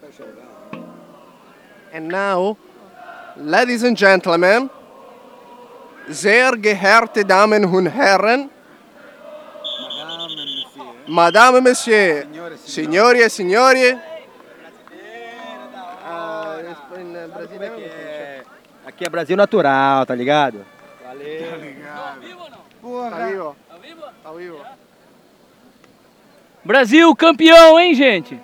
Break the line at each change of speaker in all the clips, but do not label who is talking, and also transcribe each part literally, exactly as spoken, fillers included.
And now, ladies and gentlemen, sehr geehrte Damen und Herren, Madame et Monsieur, signori e signori, ah, in brasiliano come dice?
Aqui é Brasil natural, tá ligado?
Tá vivo? Tá vivo?
Brasil campeão, hein, gente?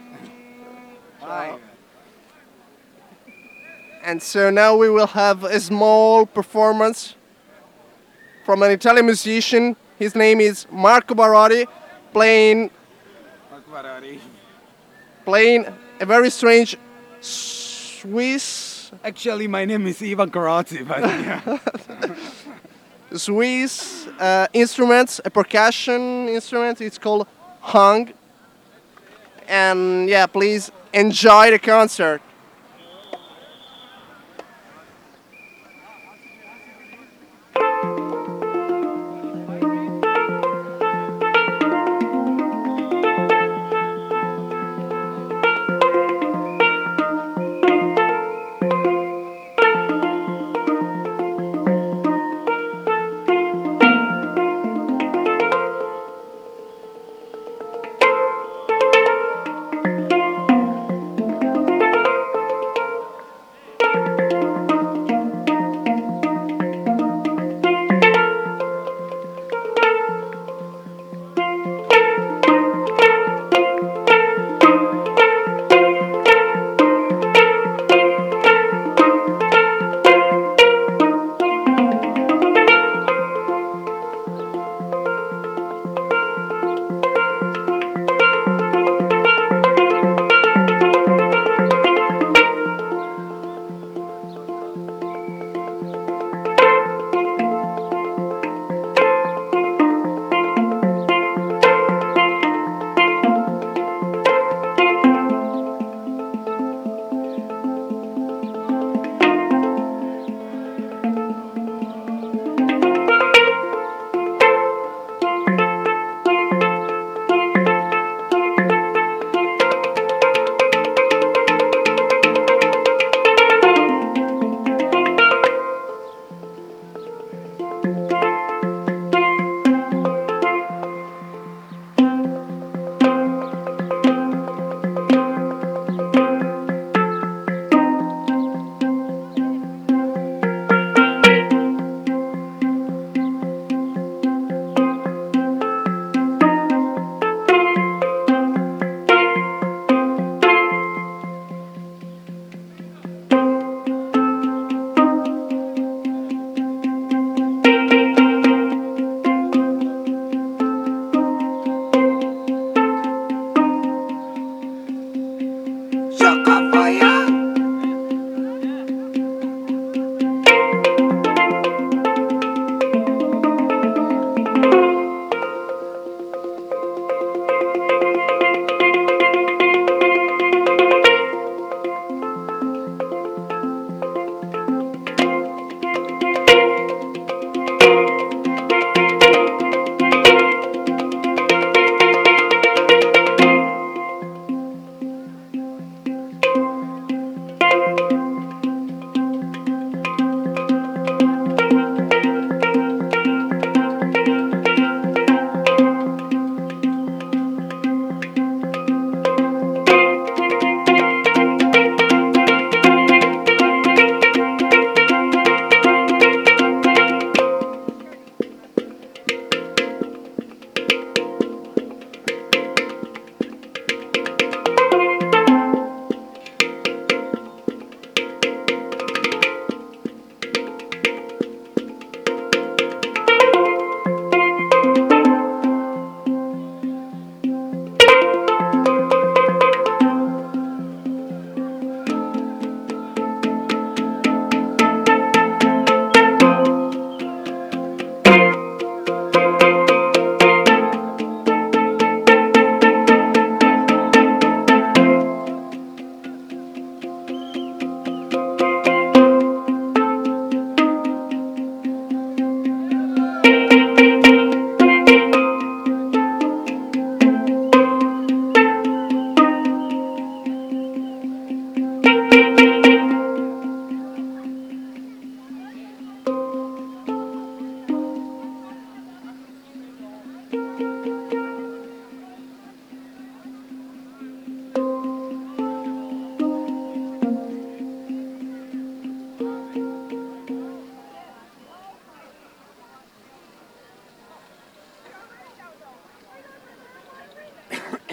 And so now we will have a small performance from an Italian musician. His name is Marco Barotti, playing playing a very strange Swiss
Actually, my name is Ivan Karate, but yeah.
Swiss uh, instruments, a percussion instrument. It's called hung. And yeah, please enjoy the concert.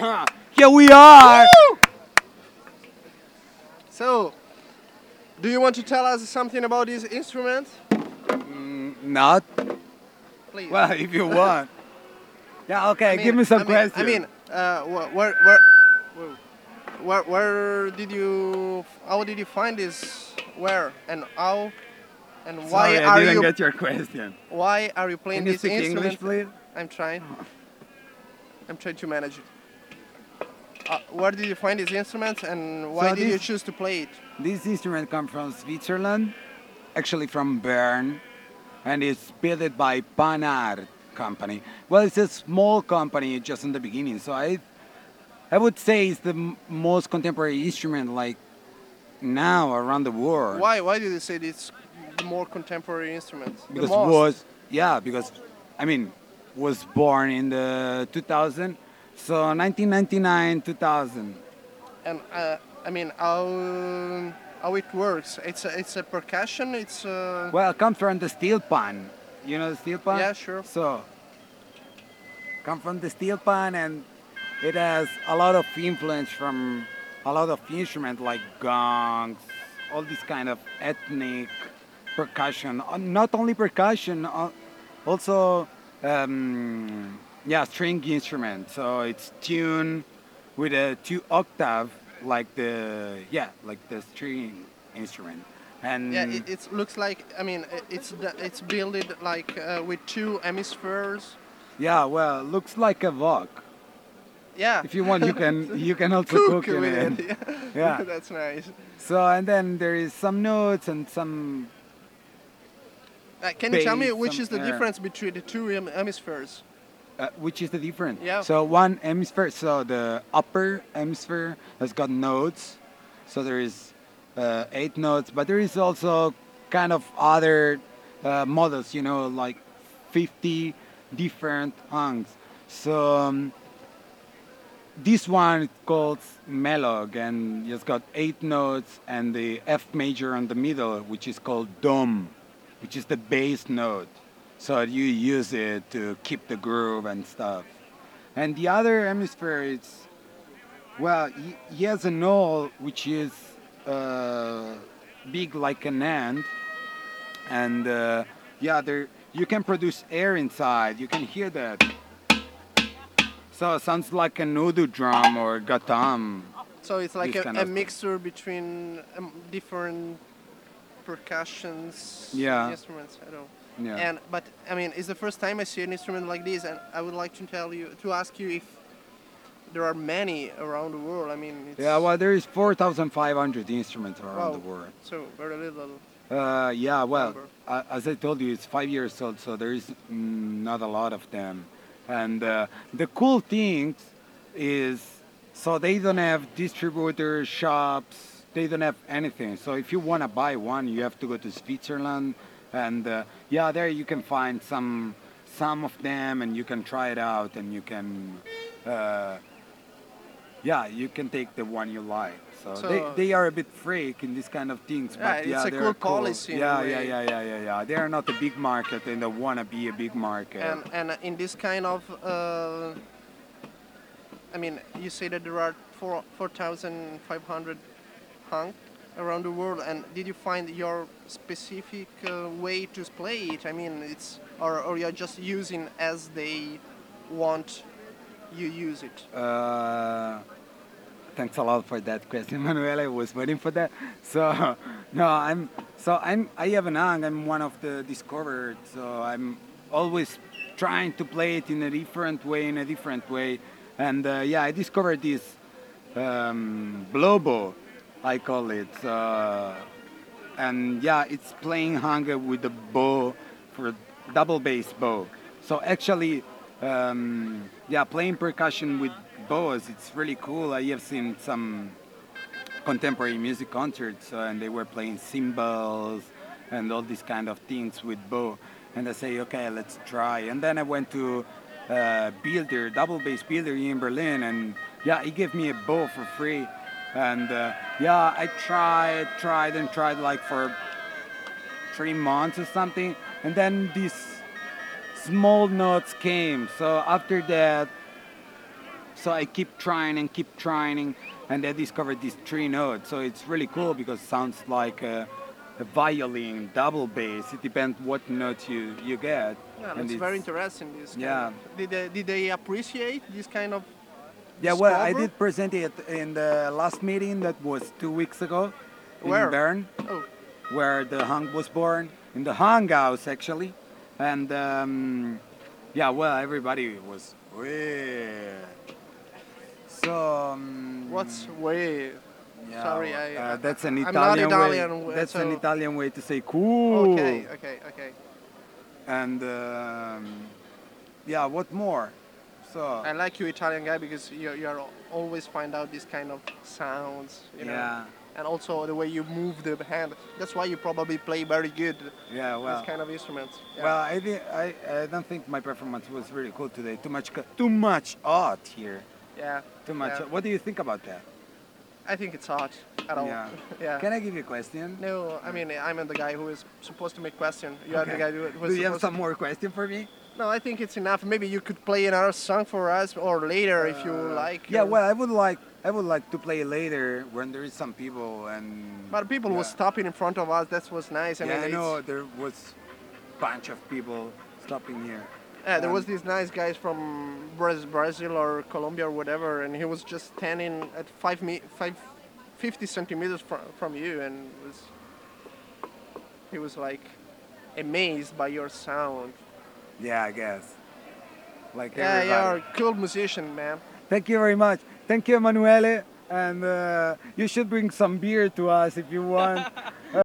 Here we are.
So, do you want to tell us something about this instrument?
Not
Please.
well, if you want. Yeah. Okay.
I mean-
give me some
I mean,
questions.
I mean, uh, wh- where, where, whoa. where, where did you, how did you find this? Where and how? And why
Sorry, I
are
didn't
you,
get your question.
why are you playing
Can you
this
speak
instrument?
English, please?
I'm trying. I'm trying to manage it. Uh, where did you find this instrument and why
So
did you
this-
choose to play it?
This instrument comes from Switzerland, actually from Bern, and it's built by Panhard company. Well, it's a small company just in the beginning, so I, I would say it's the m- most contemporary instrument like now around the world.
Why? Why did you say it's the more contemporary instrument? The
Because
most?
was yeah because I mean was born in the two thousand, so nineteen ninety-nine two thousand.
And uh, I mean, how how it works? It's a, it's a percussion. It's a,
Well, it comes from the steel pan. You know the steel pan?
Yeah, sure.
So, come from the steel pan, and it has a lot of influence from a lot of instruments like gongs, all this kind of ethnic percussion. Uh, Not only percussion, uh, also um, yeah, string instrument. So it's tuned with a two octave, like the yeah, like the string instrument. And
yeah. It, it looks like I mean, i- it's the- it's built like uh, with two hemispheres.
yeah, well, looks like a wok.
Yeah.
If you want, you can you can also
cook,
cook, in
with
it.
it. Yeah.
Yeah.
That's nice.
So and then there is some notes and some.
Uh, can you tell me
Bass,
which
some
is the
air.
difference between the two hem- hemispheres?
Uh, which is the difference?
Yeah.
So one hemisphere, so the upper hemisphere has got notes. So there is uh, eight notes, but there is also kind of other uh, models, you know, like fifty different hunks. So um, this one is called Melog, and it's got eight notes, and the F major in the middle, which is called Dom, which is the bass note. So you use it to keep the groove and stuff. And the other hemisphere is, well, he, he has a null which is uh, big like an ant, and uh, yeah, there you can produce air inside. You can hear that. So it sounds like an Udu drum or gatam.
So it's like
This
a,
kind
a
of thing.
mixture between um, different percussions
Yeah.
instruments. I don't know.
Yeah.
And but I mean, it's the first time I see an instrument like this, and I would like to tell you to ask you if there are many around the world. I mean, it's
Yeah, well, there is four thousand five hundred instruments around
wow,
the world.
so very little.
Uh, yeah, well,
Number.
uh, as I told you, it's five years old, so there is mm, not a lot of them. And uh, the cool thing is, so they don't have distributors, shops, they don't have anything. So if you want to buy one, you have to go to Switzerland, and uh, yeah, there you can find some some of them, and you can try it out, and you can, uh, yeah, you can take the one you like. So,
So-
they, they are a bit freak in these kind of things,
Yeah,
but
it's
yeah,
a
they're
cool
cool.
policy in a
Yeah,
way.
yeah, yeah, yeah, yeah, yeah. They are not a big market, and they want to be a big market.
And and in this kind of, uh, I mean, you say that there are four four thousand five hundred hunk around the world, and did you find your specific uh, way to play it? I mean, it's or or you're just using as they want you use it.
Uh, thanks a lot for that question, Manuel. I was waiting for that. So, no, I'm so I'm I have an ang. I'm one of the discovered. So I'm always trying to play it in a different way, in a different way. And uh, yeah, I discovered this um, Blobo, I call it. Uh, and yeah, it's playing hanga with the bow for double bass bow. So actually, um, yeah, playing percussion with bows, it's really cool. I have seen some contemporary music concerts, uh, and they were playing cymbals and all these kind of things with bow. And I say, okay, let's try. And then I went to uh, Builder, double bass Builder in Berlin, and yeah, he gave me a bow for free. And uh, yeah, I tried, tried, and tried like for three months or something, and then these small notes came. So after that, so I keep trying and keep trying, and I discovered these three notes. So it's really cool because it sounds like a, a violin, double bass. It depends what note you, you get.
Yeah,
And
that's
it's-
very interesting. This kind
Yeah.
of- did they, did they appreciate this kind of?
Yeah, well, I
discover?
did present it in the last meeting that was two weeks ago
Where?
in Bern,
Oh,
where the hung was born, in the hung house actually. And um, yeah, well, everybody was, "Wee." So, um,
what's way?
yeah,
sorry, I-
uh, that's an
I'm not
Italian,
Italian,
way. That's an
so-
Italian way to say cool.
Okay, okay, okay.
And um, yeah, what more? So
I like you, Italian guy, because you you are always find out this kind of sounds. You know?
yeah,
And also the way you move the hand. That's why you probably play very good
yeah, well.
this kind of instruments. Yeah.
Well, I, thi- I I don't think my performance was really cool today. Too much co- too much art here.
yeah.
Too much.
Yeah.
What do you think about that?
I think it's hot at all.
Yeah.
yeah.
Can I give you a question?
No, I mean I'm the guy who is supposed to make question. You are the
Okay.
guy who who
Do
is
you have
supposed
some more question for me?
No, I think it's enough. Maybe you could play another song for us or later if you like.
Yeah.
or-
Well, I would like I would like to play later when there is some people and.
But people
yeah.
were stopping in front of us. That was nice. I
yeah,
mean,
I
it's-
know there was bunch of people stopping here.
Yeah, there was
Um,
these nice guys from Braz- Brazil or Colombia or whatever, and he was just standing at five me five, fifty centimeters from from you, and was he was like amazed by your sound.
Yeah, I guess. Like
Yeah,
everybody.
you're a cool musician, man.
Thank you very much. Thank you, Emanuele. And uh, you should bring some beer to us if you want.